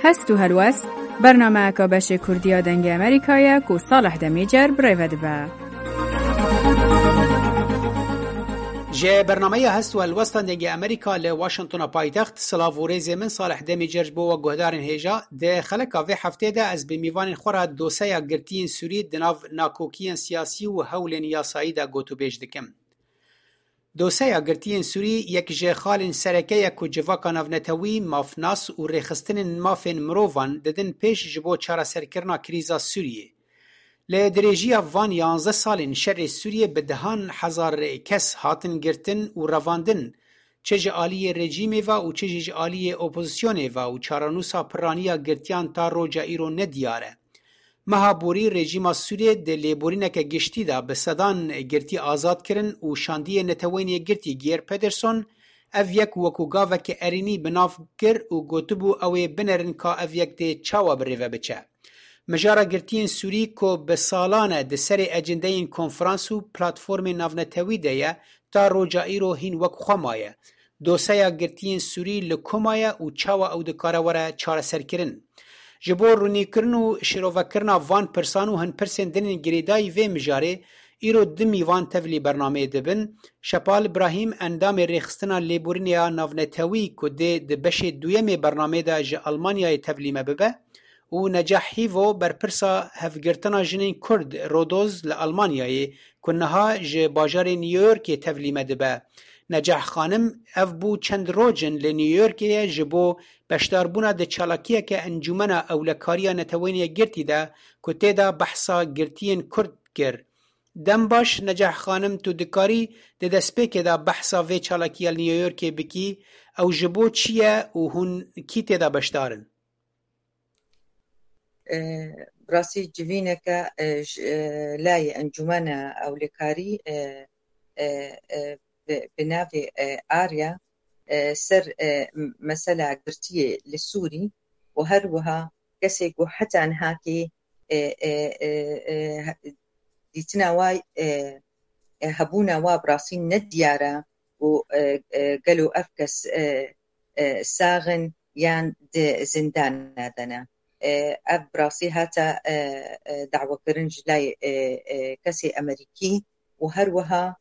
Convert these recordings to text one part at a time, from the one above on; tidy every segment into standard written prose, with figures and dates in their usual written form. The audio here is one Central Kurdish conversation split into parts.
هست و هلوست برنامه که بش کردیا دنگ امریکایی که صالح دمیجر برای با جه برنامه هست و هلوستان دنگ امریکا لواشنطن پایتخت سلاووریز من صالح دمیجر بو و گهدارن هیجا ده خلقا وی هفته ده از بمیوان خورا دوسیا گرتین سوری دناو ناکوکین سیاسی و هولین یاسایی ده گوتو بیش دکم. دوسیا گرتین سوری یک جه خالین سرکه یک جواکا نافنتوی مافناس و ریخستن مافن مروفان ددن پیش جبو چارا سرکرنا کریزا سوریه. لدرجه وان 11 سالین شر سوریه به دهان هزار کس هاتن گرتن و رواندن چه جالی رژیم و چه جالی اپوزیسیون و چارانوسا پرانیا گرتیان تا روجا ایرو ندیاره. مهابوری رژیم سوریه د لیبورینک گشتی دا به صدان گرتی آزاد کرن و شاندی نتوینی گرتی گیر پدرسون او یک وکوگاوه که ارینی بناف گر و گوتبو اوی بنرن که او یک ده چاوا بریوه بچه. مجارا گرتین سوری که به سالانه ده سر اجنده این کنفرانس و پلاتفورم نافنتوی ده تا روجایی رو هین وک خمایه. دوسیا گرتین سوری لکمایه و چاوا او دکاره وره چاره سر کرن. جبور رونی کرن و شروع کرنا وان پرسان و هن پرسن دنین گریدای و مجاره ایرو دمی وان تفلی برنامه دبن شپال ابراهیم اندام ریخستنا لیبورینیا نافنتوی که ده بش دویم برنامه ده جه آلمانیای تفلی مببه و نجاح هیوو بر پرسا هفگرتنا جنین کرد رودوز لألمانیای کنها جه باجار نیویورک تفلی مدبه. نجاح خانم اف بو چند روجن لنیویورک جبو بشداربونا ده چالاکیه که انجومنا اولکاریا نتوینی گرتی ده که تیدا بحثا گرتین کرد گر. دم باش نجاح خانم تو دکاری ده دسپیک ده بحثا وی چالاکیا نیویورک بکی او جبو چیه و هون کی تیدا بشدارن؟ براسي جوينك لاي انجمنا او لكاري بنافي آريا سر مسألة قرتية للسوري وهروها كسيكو حتى انهاكي ديتناواي هبونا وابراسين نديارة وقالوا أفكس ساغن يان زندان دنا أبراسي هاتا دعوة كرنج لاي كسي أمريكي وهروها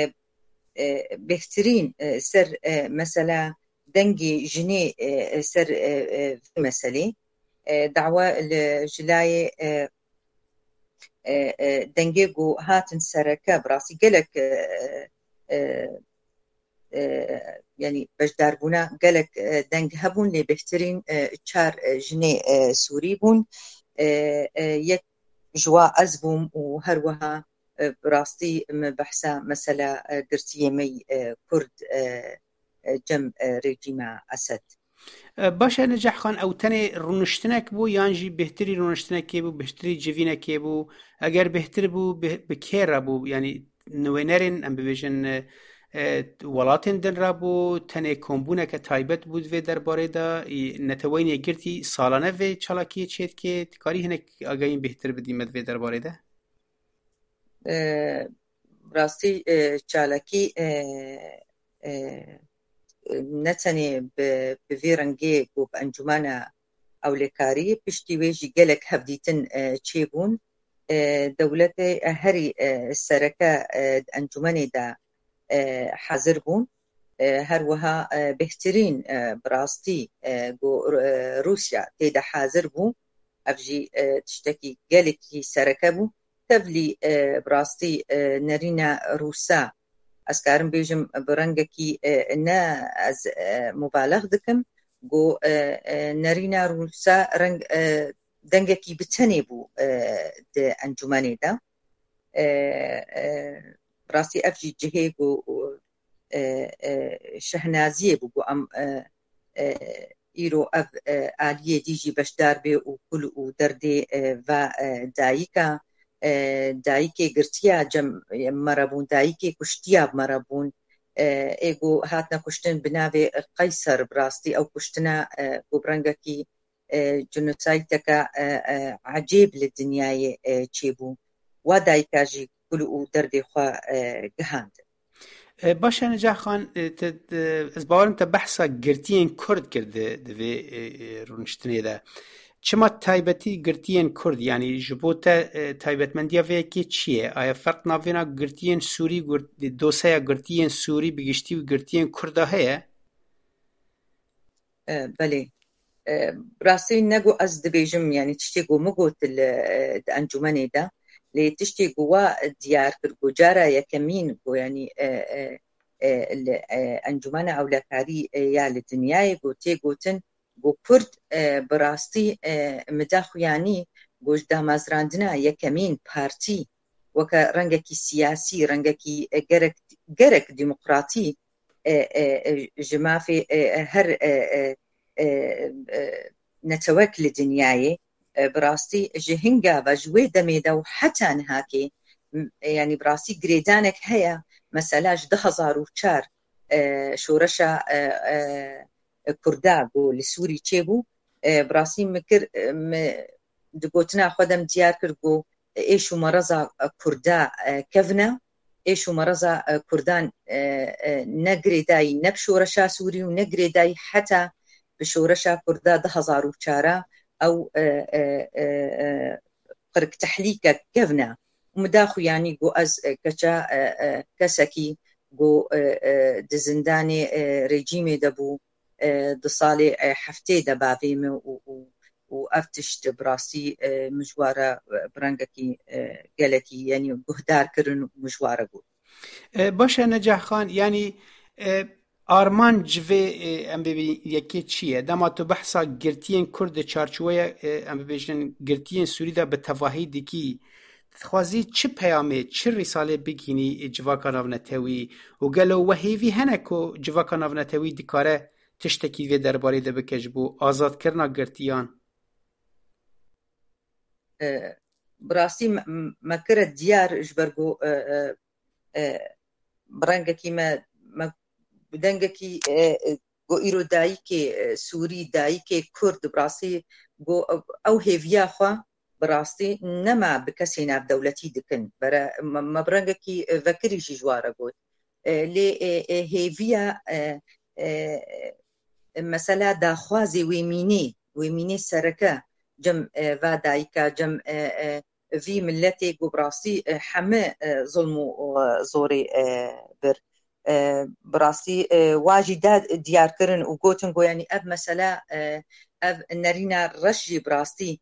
بهترين سر مسألة دنجي جني سر في مسألة دعوة الجلاي دنجيجو هاتن سركة براسي قالك يعني باش داربونا قالك دنج هبون لي بهترين تشار جني سوري بون يك جوا أزبوم وهروها براستي بحثا مسألة قرتية مي كرد جم رژیم اسد. باشه نجاح خان او تنه رونشتنک بو یانجی بهتری رونشتنک بو بهتری جوینک بو اگر بهتر بو بکیر بو یعنی نوینرین ام ببیشن ولاتن دن را بو تنه کمبونه که تایبت بود و درباره دا نتوینی گرتی سالانه و چالاکی چید که کاری هنک آگاهی بهتر بدیمت و درباره دا؟ راستی چالاکی نتني بفيرنجي وبأنجمانا أو لكاري بشتي ويجي قلق هفديتن تشيبون دولتي هري السركة أنجماني دا حاضر بون هروها بهترين براستي روسيا تيدا حاضر بون أفجي تشتكي قلق سركة بون تفلي براستي نرينا روسا اسكارم بيجم برنگكي نا از مبالغ دكم جو نرينا روسا رنگ دنگكي بتني بو د انجماني دا راسي افجي جهيگو شهنازيه بو ام ايرو اف آليه ديجي بشدار بي وكل ودردي و دايكا دایکی گرتیا جم مربون دایکی کشتیا مربون ایگو هاتنا کشتن بناوی قیصر براستی او کشتنا گبرنگکی جنوسایتکا عجیب للدنیای چیبون و دایکاجی کلو دردی خوا گهاند. باشە نەجاحخان ez bawerim te behsa girtiyên Kurd kir di vê rûniştinê de. Çima taybetî girtiyên Kurd yanî ji bo te taybetmendiya vê yekê çi ye? Aya ferq navêna girtiyên Sûrî doseya girtiyên Sûrî bi giştî û girtiyên Kurd de heye? بەێ ڕاستی نەگو ئەس دەبێژم ینی تشتێک و مگوت ئەنجومەنێدا لێ تشتێک وا دیار کرد بۆ جارە یەکەمین بۆ ینی ئەنجومەنە ئەولەکاری یا لە دنیای بۆ تێگوتن بۆ کورد بەڕاستی مداخویانی گۆش دامازراندنە یەکەمین پارتی وەکە ڕەنگەکی سیاسی ڕەنگەکی گەرەک دیموقراتی ژمافێ هەر نەتەوەک لە دنیایێ بڕاستی ji hinga ve ji wê demê de û heta nihakê yanî birastî girêdanek heye mesela ji 2004 şoreşa Kurda got li Sûrî çêbû birastî mikir di gotina xwe dem diyar kir got êş û mereza Kurda kevne êş û mereza Kurdan ne girêdayî ne bi şoreşa Sûrî û ne girêdayî heta bi şoreşa Kurda 2004 ew qirk tehlîkek kevne مداخو yani got ez keça kesekî got di zindanê rejîmê de bû di salê heftê de bavê min û ev tişt birastî mijwara rengekî gelekî yani guhdar kirin mijwara got. Başa Necaxxan yanî arman ji vê em bibî yekê çi ye? Dema tu behsa girtiyên Kurd di çarçoveya em bibêjin girtiyên Sûrî de bi tevahî dikî dixwazî çi peyamê çi rîsalê bigînî civaka navnetewî û gelo we hêvî hene ku civaka navnetewî dikare tiştekî vê derbarê de bike ji bo azadkirina girtiyan? Birastî me kire diyar ji ber got rengekî me dengekî got îro dayîkê Sûrî dayîkê Kurd birastî got ew hêviya xwe birastî nema bi kesê navdewletî dikin bere me bi rengekî vekirî jî ji ware got lê hêviya mesela daxwazê wê mînê sereke cem va dayîka cem vî milletê got birastî heme zulm û zorê bir birastî wa jî da diyarkirin û gotin got yanî ev mesela ev nerîna reş jî birastî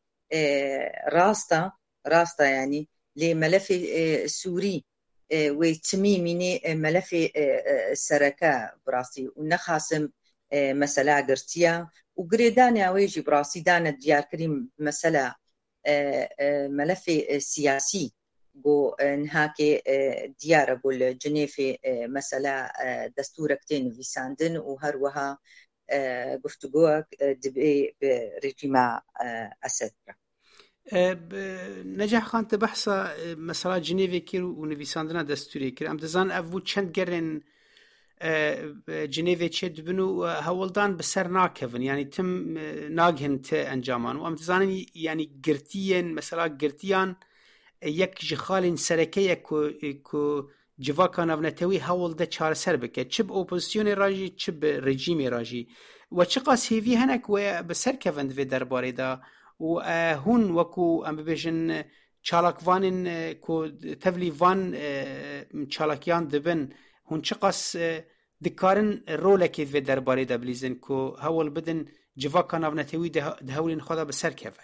rasta yanî lê melefê Sûrî wê timî mînê melefê sereke birastî û nexasim mesela girtiya û girêdaniya wê jî birastî dane diyarkirî mesela melefê siyasî got nihakê diyar e got li Cinêfê mesela destûrek tê nivîsandin û her wiha guftugûyek dibe bi rejîma Esed re. Necaxxan te behsa mesela Cinêvê kir û nivîsandina destûrê kir. Em dizanin ev bû çend gerên Cinêvê çê dibin û hewildan bi ser nakevin yanî tim nagihin ti encaman û em dizanin yanî girtiyên mesela girtiyan yek ji xalên sereke ye ku civaka navnetewî hewil de çareser bike çi bi opozisyonê re jî çi bi rejîmê re jî we çi qas hêvî hene ku wê bi ser kevin di vê derbarê de û hûn wekû em bibêjin çalakvanên ku tevlî van çalakiyan dibin hûn çi qas dikarin rolekê vê derbarê de bilîzin ku hewil bidin civaka navnetewî di hewlên xwe de bi ser keve.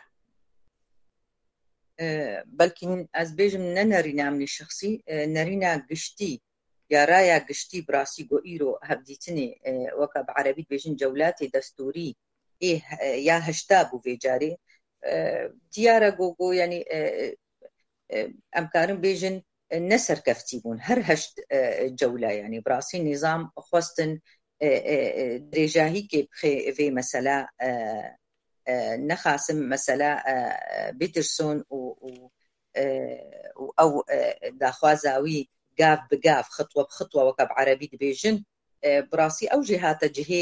بلکه ez bêjim ne nerîna min şexsî nerîna giştî ya raya giştî birastî got îro hevdîtinê weka bi erebî dibêjin cewlatê destûrî ya heşta bû vê carê diyar e got yanî em karin bêjin ne serkeftî bûn her heşt cewla yanî birastî nîzam xwestin dirêjahîkê bixe vê mesela نخاسم مثلا بيترسون او داخوازاوي قاف بقاف خطوه بخطوه وكب عربي دبيجن براسي او جهات جهه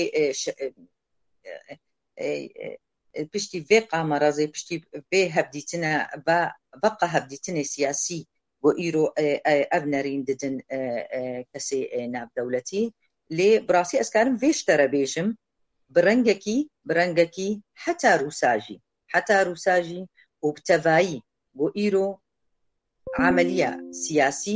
بشتي في قامرازي بشتي في هبديتنا بقى هبديتنا سياسي بۆ ئیرۆ ئەv نەرین ددن کەسێ ناو دەولەتی لێ بڕاستی ئەسکارم vێشتەرە بێژم برەنگەکی حتا رووساژی و بتەڤایی بۆ ئیرۆ عملیە سیاسی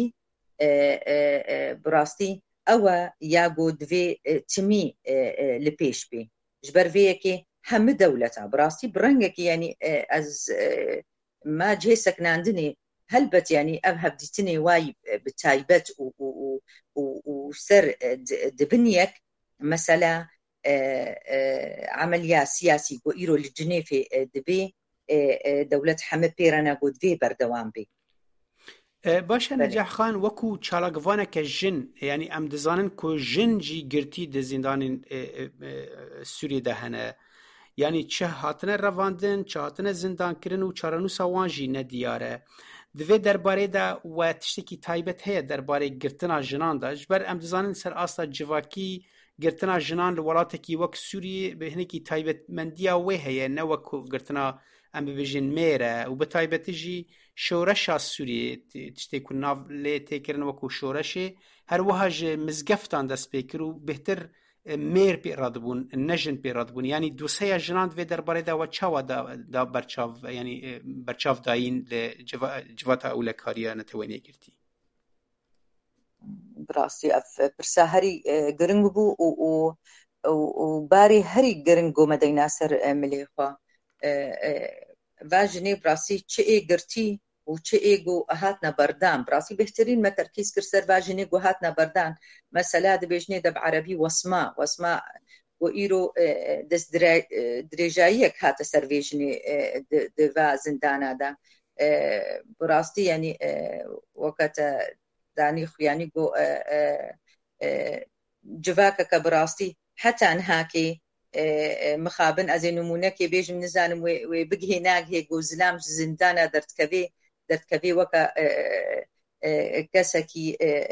بڕاستی ئەوە یاگۆ دوێ تمی لە پێش بێ ji ber vê yekê hemû dewleta bi rastî bi rengekî yanî ez ma cihê seknandinê helbet yanî ev hevdîtinê wayî bi taybet û ser dibin yek mesela عملیە سیاسی بۆ ئیرۆ li Cinêfê dibê dewlet hemû pêrena got vê berdewam bê. باشە نەجاح خان وەکو چالاکڤانێکە ژن یعنی ئەم دەزانن کو ژن jî girtî di zîndanên Sûriyê de hene yanî çi hatine revandin çi hatine zindankirin û çarenûsa wan jî nediyar e di vê derbarê de we tiştekî taybet heye derbarê girtina jinan de ji ber em dizanin ser asta civakî girtina jinan li welatekî wek Sûriyê bi hinekî taybetmendiya wê heye ne wekû girtina em bibêjin mêre û bi taybetî jî şoreşa Sûriyê tiştê ku nav lê têkirin wekû şoreşê her wiha ji mizgeftan dest pê kir û bêhtir mêr pê radibûn ne jin pê radibûn yanî doseya jinan vê derbarê de we çawa da berçav yanî berçav dayîn li civata ewlekariya netewêniyê girtî براستی اف پرسا هری گرنگ بو و باری هری گرنگ گومدینا سر ملیخوا واجنی براستی چه ای گرتی و چه ای گو هاتنا بردان براستی بهترین ما ترکیز کر سر واجنی گو هاتنا بردان مثلا دبیجنی دب عربی وسما و ایرو دست درجاییک هات سر واجنی دوا زندانا دا براستی یعنی وقت دانی خویانی گو جواکه که براستی حتی انهاکی مخابن از نمونه که بیجم نزانم و بگه ناگه گو زلام زندانه دردکوی وکا کسکی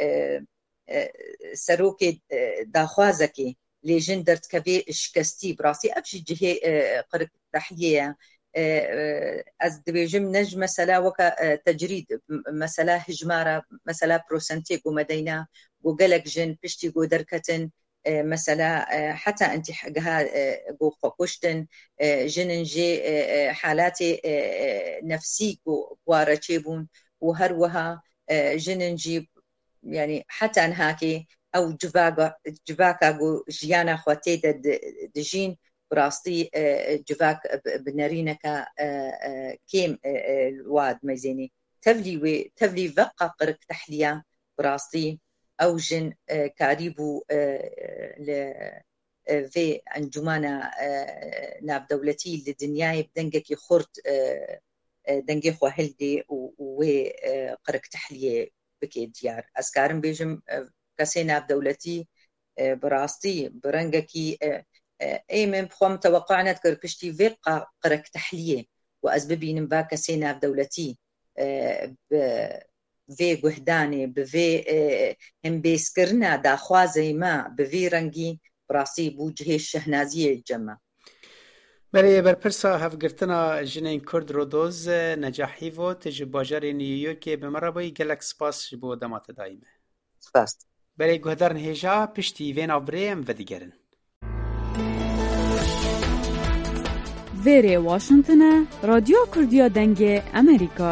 سروک داخوازکی لیجن دردکوی شکستی براستی افشی جهه قرق تحییه از دبیجم نج مثلا وکا تجرید مثلا هجمارة مثلا پروسنتی گو مدینا گو گلک جن پشتی گو درکتن مثلا حتى انت حقها گو خوشتن جنن جي حالات نفسي گو وارچه بون و هر وها جنن جي يعني حتى انهاكي او جواكا گو جيانا خواتي دجين براستی جواک بنرینکا کیم الواد مزینی تفلی وقع قرق تحلیه براستی او جن کاریبو ل في انجمانا ناف دولتي لدنياي بدنجكي خرط دنجي خو هلدي و قرق تحلیه بكي ديار اسكارم بيجم كسي ناف دولتي براستی برنجكي ايمن بخوام توقعنا تكر بشتي فيقا قرك تحليه واز ببينم باكا سينا بدولتي بفي وحداني بفي هم بيسكرنا داخوازي ما بفي رنگي براسي بوجهي الشهنازية الجمع بله برپرسا هفگرتنا جنین کرد رودوز نجاحیوو تجی باجار نیویورک بمرابای گلک سپاس بو دمات دائمه سپاس بله گهدارن هیجا پشتی وین آبریم و دیگرن ویری واشنطن رادیو کردیا دنگ امریکا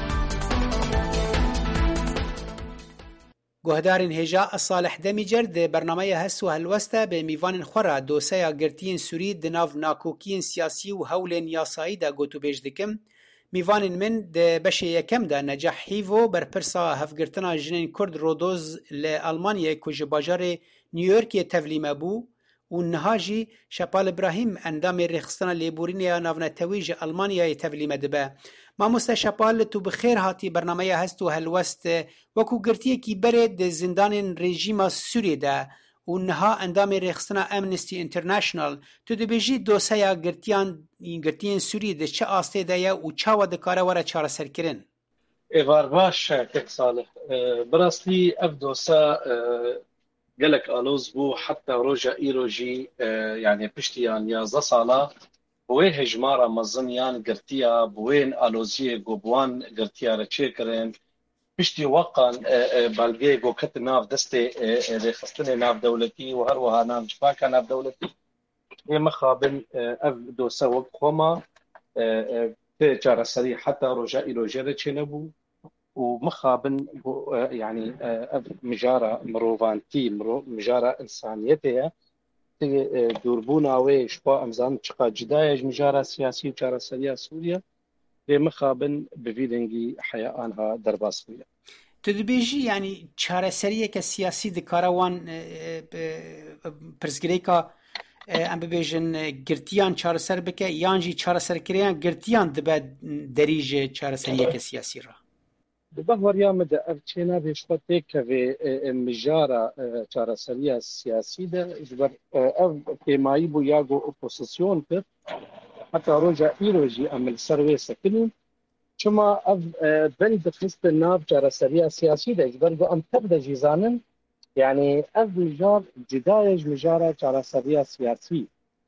گهدارین هیجا صالح دمیجر ده برنامه هستو هلوسته به میوان خورا دوسیا گرتین سوری دناو ناکوکین سیاسی و هولین یاسایی ده گوتو بیج دکم میوان من ده بشه یکم ده نجاح هیوو برپرسا هفگرتنا جنین کرد رودوز لألمانیا کج باجار نیویورک تفلیمه بو و نهاجی شپال ابراهیم اندام رخصتنا لیبورینیا ناونتویج المانیا تفلیمه دبه ماموستا شپال تو بخیر هاتی برنامه هستو هلوست وکو گرتیه کی برد زندان رژیم سوریه ده و نها اندام رخصتنا امنستی انترنشنال تو دبیجی دوسیا گرتیان سوریه ده چه آسته ده و چاوا دکاره وره چاره سر کرن ایوار باش تک صالح براستی اف دوسا قالك ألوز بو حتى روجا إيروجي يعني بشتيان يا زصالة بوين هجمارة مزنيان قرتيا بوين ألوزية قوبوان قرتيا رتشيكرين پشتی وقان بلگه گوکت ناف دست رخستن ناف دولتی و هر وها نام جفاکا ناف دولتی مخابن اف دو سوق خوما في جارسري حتى رجاء روجيرة تشينبو ومخابن يعني مجارة مروفانتي مجارة إنسانيتها دوربونا وشبا أمزان تشقا جدايج مجارة سياسي وجارسرية سوريا مخابن بفيدنجي حياءانها درباسوية تدبیجی یعنی چارەسەریە کە سیاسی دکاروان پرسگریکا ام ببیجن گرتیان چارەسەر بکە یانجی چارەسەرکریان گرتیان دبە دەریژە چارەسەریەکە سیاسی را بهوريا مدى أرتشينا بيشوتك في مجارة چارەسەریە سیاسی ده جبر پێمایی بو یاگو اپوزیسیون کرد حتى روجا إيروجي أمل سروي سكنون چما بند خست ناف چارەسەریە سیاسی ده جبر بو أم تبدا جيزانن يعني مجار جدايج مجارة چارەسەریە سیاسی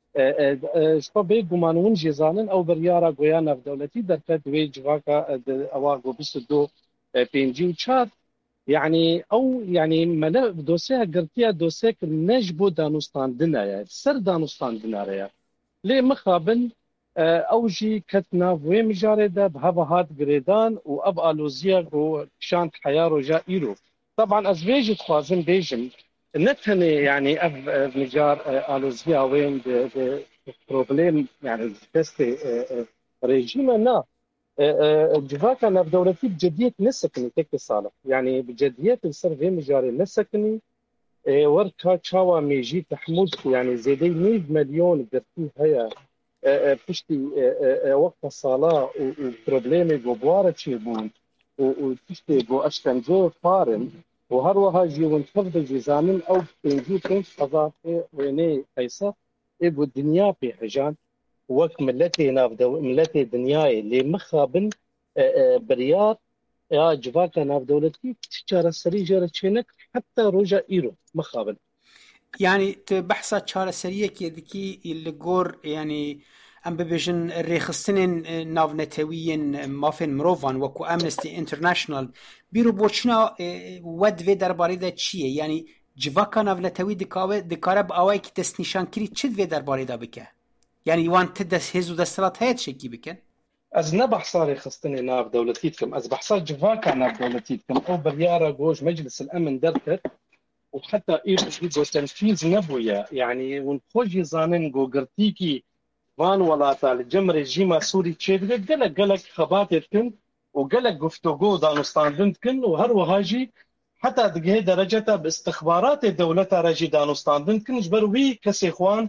شبا بيقومانون جيزانن أو بريارا قويانا في دولتي دركت وي جواكا أواغو 22 بينجي وشاد يعني او يعني ملا دوسيها قرتيها دوسيك نجبو دانوستان دنايا سر دانوستان دنايا لي مخابن اوجي كتنا وي مجارده بهذا هات جريدان واب الوزيا و شانت حياه رجاء ايرو طبعا ازويج خوازن بيجن نتني يعني اب مجار الوزيا وين بروبليم يعني تستي ريجيمنا جفاكا ناف دولتي بجدية نسكني تكي صالح يعني بجدية السر مجاري نسكني وركا تشاوا ميجي تحمود يعني زيدي 100 مليون قرتي هيا بشتي وقت الصلاة وبروبليمي بوبوارة تشيبون وتشتي بو أشتنجو فارن وهروها جيون تفضل جيزانن أو بنجي تنش قضاء ويني قيصر إبو الدنيا في حجان وقت ملتي ملتي دنياي اللي مخابن بريار يا جفاكا ناف دولتي چارەسەری جارة تشينك حتى روجا إيرو مخابن يعني تبحثا چارەسەریەکی دكي اللي جور يعني ام ببيجن ريخستنين ناف نتويين مافين مروفان وكو امنستي انترناشنال بيرو بوچنا ود في درباري دا چیه يعني جفاكا ناف نتوي دكاره بأواي كي تسنيشان كري چد في درباري دا بكه يعني وان تدس هزو دسترات هيت شكي بكن از نبحثا ريخستني ناف دولتيتكم از بحثا جفاكا ناف دولتيتكم او بريارا جوج مجلس الامن دركت وحتى إيرجي جو تنفيذ نبويا يعني ونخوجي زانن جو قرتيكي فان ولاتا الجم ريجيما سوري تشيدك قلق خباتتكن وقلق قفتوغو دانوستاندنتكن وهروهاجي حتى دقيه درجة باستخبارات دولة رجي دانوستاندنتكن جبروي كسي اخوان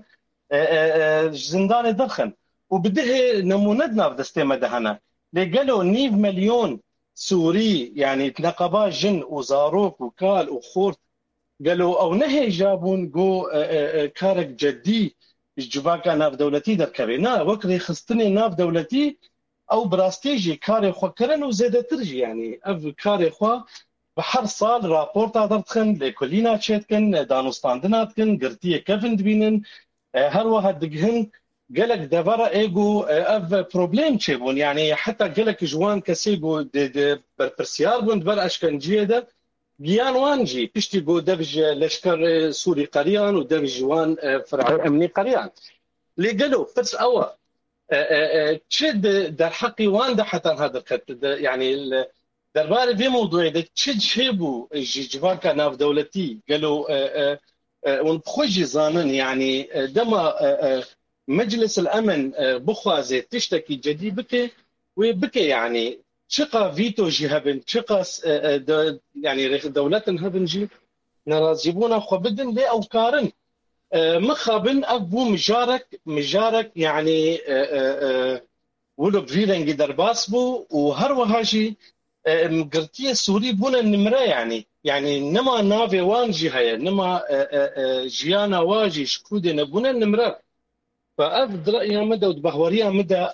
زندان دخن وبده نموندنا في دستي مدهنا لقالوا 9 مليون سوري يعني نقبا جن وزاروك وكال وخورت قالوا او نهي جابون جو كارك جدي جواكا ناف دولتي دركبينا وكري خستني ناف دولتي او براستيجي كاري خو كرن وزيادة ترجي يعني اف كاري خو بحر صال رابورتا درتخن لكلينا تشيتكن دانوستاندناتكن قرتيه كيفن دبينن هر واحد دقهن قالك دبرا ايجو اف بروبليم تشيبون يعني حتى قالك جوان كسيجو برسيار بند بر اشكنجيه ده جيان وانجي تشتي جو دبج لشكر سوري قريان ودبج جوان فرعي امني قريان اللي قالوا فرس اوا تشد در حقي وان ده حتى هذا الخط يعني درباري في موضوع ده تشد شيبو جيفاكا ناف دولتي قالوا ونبخوجي زانن يعني دما مجلس الامن بخوازي تشتكي جدي بكي وبكي يعني شقا فيتو جي هبن شقا يعني دولتن هبن جي نرازيبونا خبدن لي او كارن مخابن ابو مجارك يعني ولو بريلنجي درباسبو وهروهاجي مقرتيه سوري بونا النمره يعني نما نافي وانجي هيا نما جيانا واجي شكودي نبونا النمره فأف رأيها مدى ودبهوريها مدى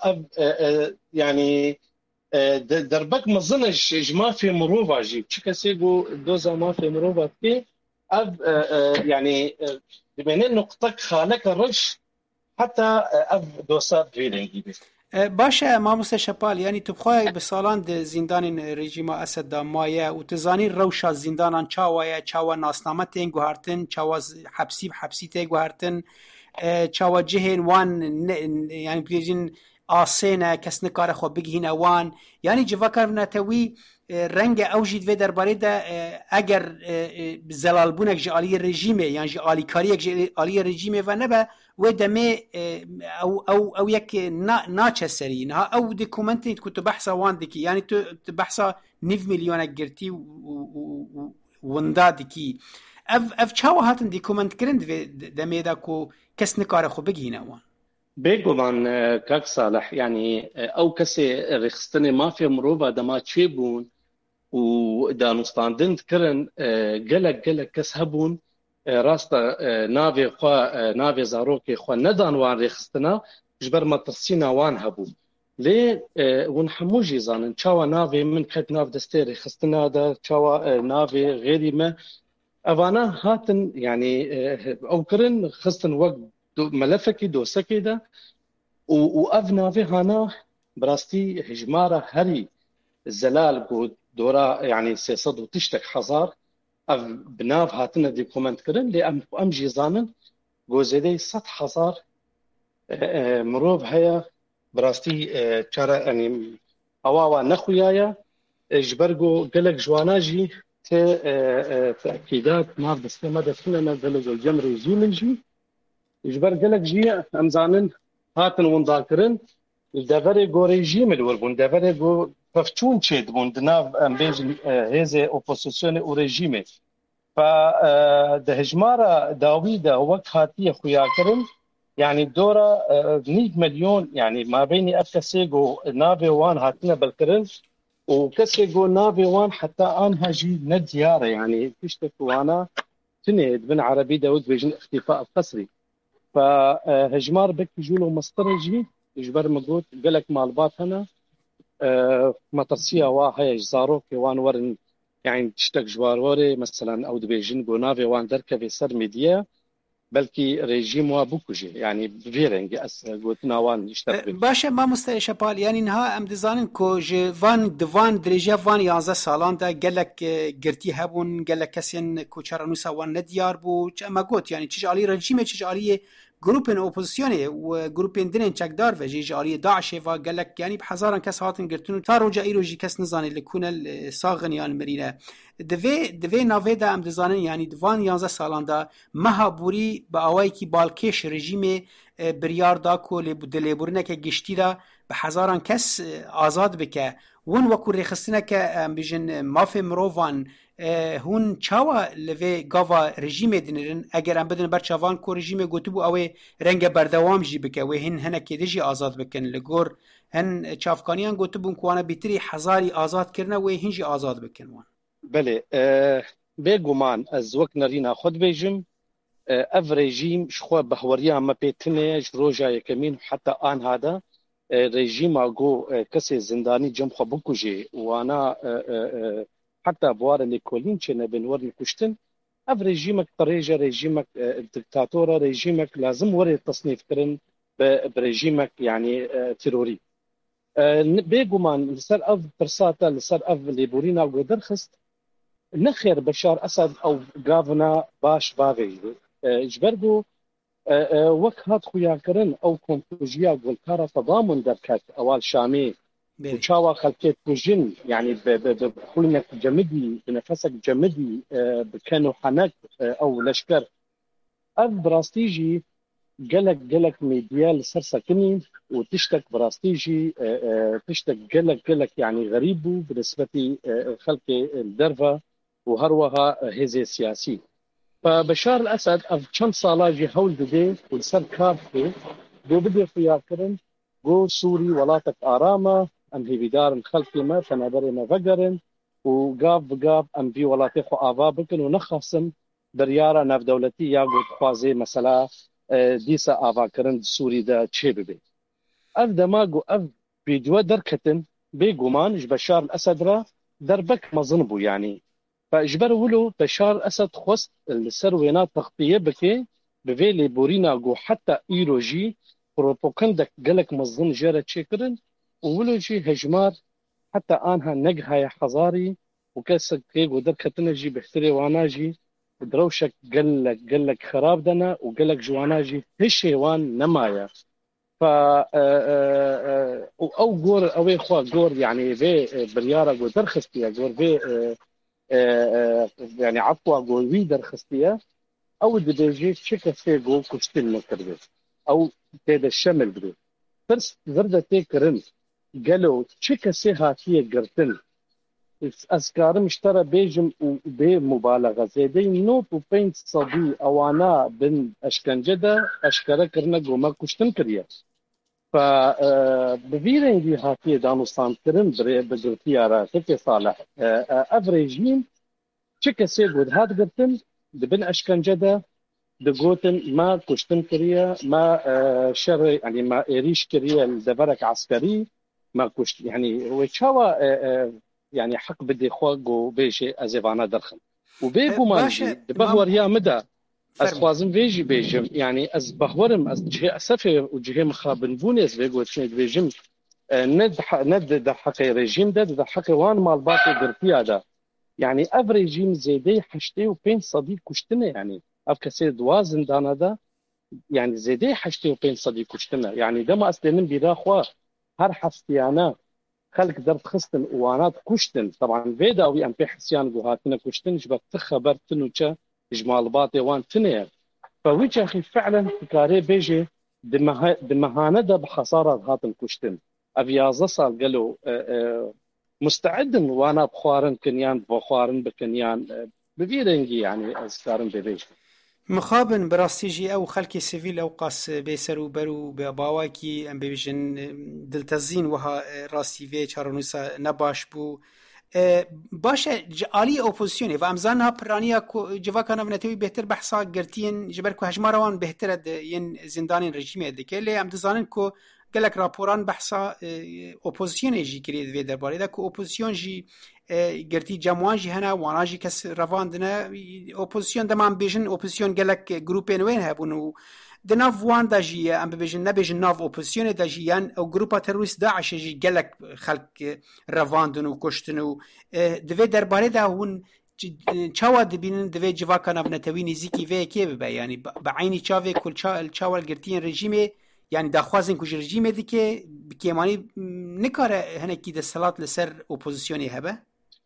يعني دربك مظنش جما في مروفا جي تشيكا سيقو دوزا ما في مروفا كي أف يعني بمعنى نقطك خالك الرش حتى أف دوسا فيلنجي باشه مامۆستا شەپال ینی تو بخوای به ساڵان زیندانین رژیما ئەسەددا مایە و تزانی ڕەوشە زیندانان چاوایە چاوە ناسنامە تێن گوهارتن چاوە حەبسی تێ گوهارتن چاوە جهێن وان ینی بێژین ئاسێنە کەس نکارە خۆ بگهینە وان ینی جڤکارنەتەوی ڕەنگە ئەو ژی دوێ دەربارەیدا ئەگەر زەلالبوونێک ژ ئالیە رژیمێ یان ژ ئالیکاریەک ژ ئالیە رژیمێ و نەبە وێ دەمێ ئەو یەک ناچە سەری نها ئەو دیکومنتی کو تو بەحسا وان دکی ینی تو بەحسا 9 میلیۆنە گرتی وندا دکی ئەف چاوە هاتن دیکومنتکردن دەمێدا کو کەس نکارە خۆ بگهینەوە بێگومان کاک ساڵح ینی ئەو کەسێ ڕێخستنێ مافێ مرۆڤ دەما چێ بوون و دانوستاندن کردن gelek kes hebûn rasta navê xwe navê zarokê xwe nedan wan rêxistina ji ber metirsîna wan hebû lê hûn hemû jî zanin çawa navê min ket nav destê rêxistina de çawa navê ghêrî me evana hatin yanî ew kirin xistin wek melefekî dosekê de û ev navê hana bi rastî hejmara herî zelal got dora yani 300 و tiştek hezar ev binav hatine dîkoment kirin lê em jî zanin gozêdeyê 100 hezar mirov heye bi rastî çare yanî ewa wa nexuyaye ji ber got gelek jwana jî tê teqîdat nav destê me de tune gelek cem rejîmin jî ji ber gelek jî em zanin hatin windakirin li deverê got rejîmê li wir bûn deverê got pevçûn çê dibûn di nav em bêjin hêzê opozisyonê û rejîmê di hejmara dawî de wek hatiye xuyakirin yani dora 9 milyon yani mabênî ev kesê got navê wan hatine bilkirin û kesê got navê wan heta anha jî ne diyar e yani tiştek wana tinê dibin erebî de wek bêjin ixtîfa qesrî hejmar bekî jûl û mestirê jî ji ber me got gelek malbat hene مترسية واحد زاروك وان ورن يعني تشتك جواروري مثلا او دبيجين جونافي وان دركة في سر ميديا بلكي ريجيم وابوكوجي يعني بفيرنج اس قلتنا وان يشتغل باشه ما مستعش شپال يعني نها ام دزانن كو جوان دوان درجه وان 11 سالان دا گلک گرتی هبون گلک کسین کوچرانوسا وان ندیار بو ما گوت يعني تشج علي رژیم تشج علي جروبن اوبوزيسيوني وجروبين دين تشكدار و جي علي داعش و قالك يعني بحزارن كاس هاتن قرتن تارو جايرو جي كاس نزاني لكون الصاغن يعني مرينا دفي نافيدا ام دزانن يعني دفان 11 سالان دا مهابوري باواي كي بالكيش رژیم بریار دا کو لبورنه که گشتی دا بحزارن کس آزاد بکه ون وکو ریخستنه که بیجن مافی مروفان هون چاوا لوی گاوا رژیم دینرن اگر ام بدن بر چاوان کو رژیم گوتو بو اوی رنگ بردوام جی بکه و هن که دیجی آزاد بکن لگور هن چافکانیان گوتو بون کوانه بیتری هزاری آزاد کرنه و هن جی آزاد بکن وان بله بگومان از وک نرینا خود بیجم اف رژیم شخوا بهوریا ما پیتنه روجا یکمین حتی آن هذا رژیم اگو کسی زندانی جم خو بکوجی وانا حتى بوار نيكولين چنه بنور نكشتن اف رژیمک طريجه رژیمک دكتاتورا رژیمک لازم وري تصنيف كرن برژیمک يعني تيروري بيغومان لسر اف برساتا لسر اف ليبورينا ودرخست نخير بشار اسد او غافنا باش باغي جبرگو وك هات خويا كرن او كونفوجيا والكارا تضامن دركات اوال شامي وشاوا خلقيت بوجين يعني بخلنك جمدي بنفسك جمدي بكانوا حنك او لشكر اف براستيجي قلق ميديا لسرسكني وتشتك براستيجي تشتك قلق يعني غريبو بالنسبة خلق الدرفة وهروها هزي سياسي فبشار الأسد أف كم صالة جي هول دي ولسر كارفي دو بدي خيار كرن جو سوري ولاتك آراما أم هي بدار خلقي ما فنبري ما فقرن وقاب بقاب أم بي ولاتي خو آبا بكن ونخصم بريارة ناف دولتي ياقود خوازي مثلا ديسا آبا كرن سوري دا تشي ببي أف دماغو أف فيديو دركتن بيقومان بشار الأسد را دربك مظنبو يعني فاجبر ولو بشار الأسد خست السروينات تغطية بكي بفيلي بورينا جو حتى إيروجي بروبوكندك قالك مظن جارة شكرن وولوجي هجمار حتى آنها نجها حضاري وكسك كيك ودركة تنجي بحتري واناجي دروشك قالك خراب دنا وقالك جواناجي هشيوان نمايا ف او جور او اخوا جور يعني في بريارة جو درخستيا جور في يعني عفوا جور وي درخستيا او دبيجي شكا سيجو كشتل مكربي او تيدا الشمل بدو فرس زرده تيكرن قالوا شكا سيها هي قرتن أذكارم اشترى بيجم بمبالغة زيدي نوت وبين صدي أوانا بن أشكنجدة أشكرا كرنا قوما كشتن كريا فبفيرنجي هاتي دانو سانترن بقلتيا راتك صالح أفريجين شكا سيقود هات قرتن بن أشكنجدة دقوتن ما كشتن كريا ما شر يعني ما إيريش كريا الدبرك عسكري ما كشت يعني وشاوا يعني حق بدي خواقو بيجي أزيفانا درخم وبيبو مالجي دبهور يا مدى أسخوازم بيجي بيجم يعني أز بهورم أز جهة أسفة وجهة مخابن بوني أز بيجو تشنيد بيجم ند ده حقي ريجيم ده حقي وان مال باطي درتيا ده يعني أف ريجيم زيدي حشتي وبين صديق كشتنا يعني أف كسير دوازن دانا ده يعني زيدي حشتي وبين صديق كشتنا يعني ده ما أسلمن بيدا خوا هر حفتيانا خلق درت خستن وانات كشتن طبعا فيدا وي ام بي حسيان جوهاتنا كشتن جبت خبر تنوچا اجمال باطي وان تنير فويش اخي فعلا فكاري بيجي دمهانه ده بخساره هات الكشتن افيازا صار قالوا مستعد وانا بخوارن كنيان بخوارن بكنيان بفيرنجي يعني اذكارن ببيجي مخابن براستيجي او خلكي سيفيل او قاس بيسرو برو باباواكي ام بيجن دلتزين وها راستي في چارونوسا نباش بو باش عالی اپوزیسیونی و امزانها پرانیا جواکا نونتوی بهتر بحثا گرتین جبرکو هجماروان بهتر ین زندانین رژیمی دکه لی ام دزانن کو گلک راپوران بحثا اپوزیسیون جی کرید وی درباره ده کو اپوزیسیون جی گرتی جموان جی هنا وانا جی کس رواندنه اپوزیسیون دمان بیجن اپوزیسیون گلک گروپین وین هبونو دناف وان داجي ام بيجن نبيجن ناف اوبوزيسيون داجيان او جروبا تيروريست داعش جي قالك خلق رافاندن وكشتن و دفي درباري دا هون چاوا دبینن دوی جواکا نبنتوی نزیکی وی که ببا یعنی بعینی چاوی کل چاوال گرتین رژیمه یعنی داخوازن کج رژیمه دی که بکیمانی نکاره هنکی ده سلات لسر اپوزیسیونی هبه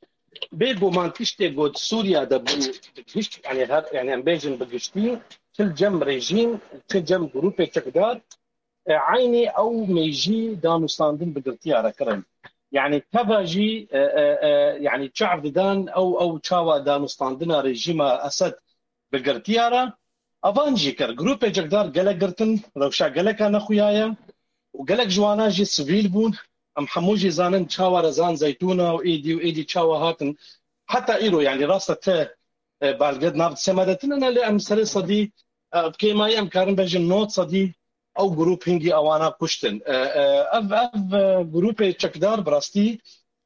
بيبو ما تشتي قد سوريا ده يعني هر يعني ام بيجن بقشتي كل جم ريجيم كل جم جروب تقدار عيني او ميجي دانو ساندن بقرتيارة كرم يعني تباجي يعني شعب دان او تشاوا دانو ساندنا ريجيما اسد بقرتيارة افانجي كر جروب تقدار قلق قرتن روشا قلق انا خويايا وقلق جوانا جي سبيل بون ام حموجي زانن تشاوا رزان زيتونه وايدي تشاوا هاتن حتى ايرو يعني راسته بالقد نافت سمادتنا انا اللي ام سري صدي بكيما ام كارن بجن نوت صدي او جروب هنجي اوانا كشتن اف جروب تشكدار براستي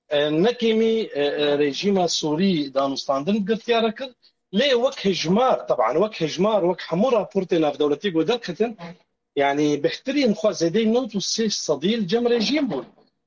نكيمي ريجيم سوري دانستاندن قرتيا ركر ليه وك هجمار طبعا وك هجمار وك حمورا بورتينا في دولتي ودركتن يعني بحترين خو زيدي نوت وسيش صديل جم ريجيم بول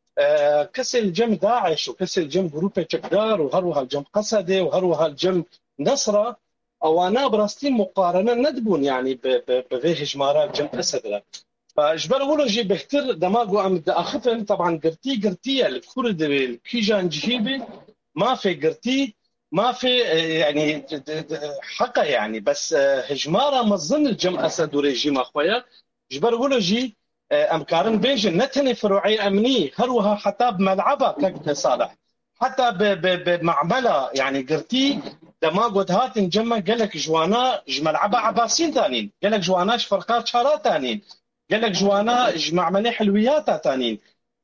كسل جم داعش وكسل جم جروب تشكدار وهروها الجم قسده وهروها الجم نصره اوانا براستي مقارنه ندبون يعني بفيه هجمارات جم اسد فاجبر اقول جي بهتر دماغو ام اخفن طبعا قرتي الكرد الكيجان جيبي ما في قرتي ما في يعني حقه يعني بس هجماره مظن الجم اسد وريجيم اخويا اجبر اقول جي امكارن بيجن نتني فروعي امني هروها حتى بملعبها كك صالح حتى بمعملها يعني قرتي دماغ هات نجمع قالك جوانا ملعبها عباسين ثانيين قالك جواناش فرقات شارات ثانيين قالك جوانا معملي حلويات ثانيين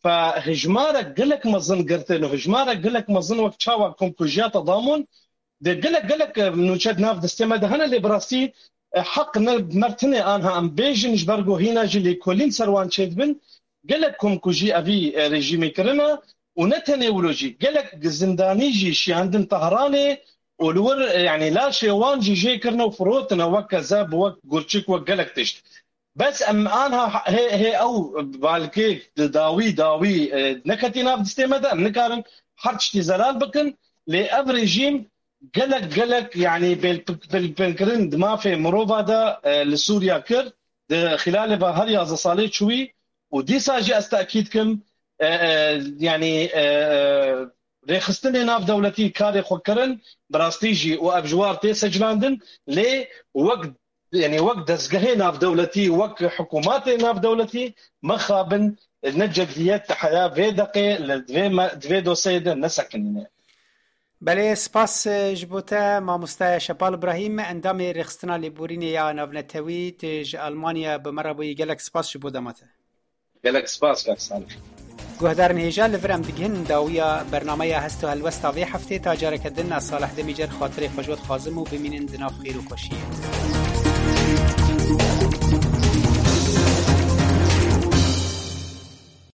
فهجمارك قالك مظن قرتين وهجمارك قالك مظن وقت شاوا كومكوجيات تضامن قالك منوشد ناف دستيما دهنا اللي براسي حق مرتني انها ام بيجن جبرغو هنا جلي كولين سروان شيدبن قالك كومكوجي ابي ريجيمي كرنا ونتني ولوجي قالك زنداني جي شي عندن طهراني والور يعني لا شيوان جي كرنا وفروتنا وكذاب وك قرشيك وقالك تشت بس ام انها هي او بالكيك داوي نكتي ناف دستمدا نكارن حرشتي زلال بكن لأف ريجيم قلق يعني بالبنكرند ما في مروفا دا لسوريا كر خلال بهريا زصالي شوي ودي ساجي استأكيد كم يعني ريخستني ناف دولتي كاري خوكرن براستيجي وابجوار تي سجلاندن لي وقت يعني وقت دزقهي ناف دولتي وقت حكوماتي ناف دولتي مخابن نجديات حياة في دقي لدوي دوسيدة نسكن. بله سپاس جبوته ماموستا شپال ابراهیم اندام رخصتنا لبورینی یا نافنتوی تج آلمانیا بمرابوی گلک سپاس جبو دامته. گلک سپاس کارسان. گهدارن هیجا لورم دگهن داویا برنامه هستو هلوستا وی هفته تا جارکدن صالح دمیجر خاطر فجوت خازم و بمینن دناف خیر و خوشیه.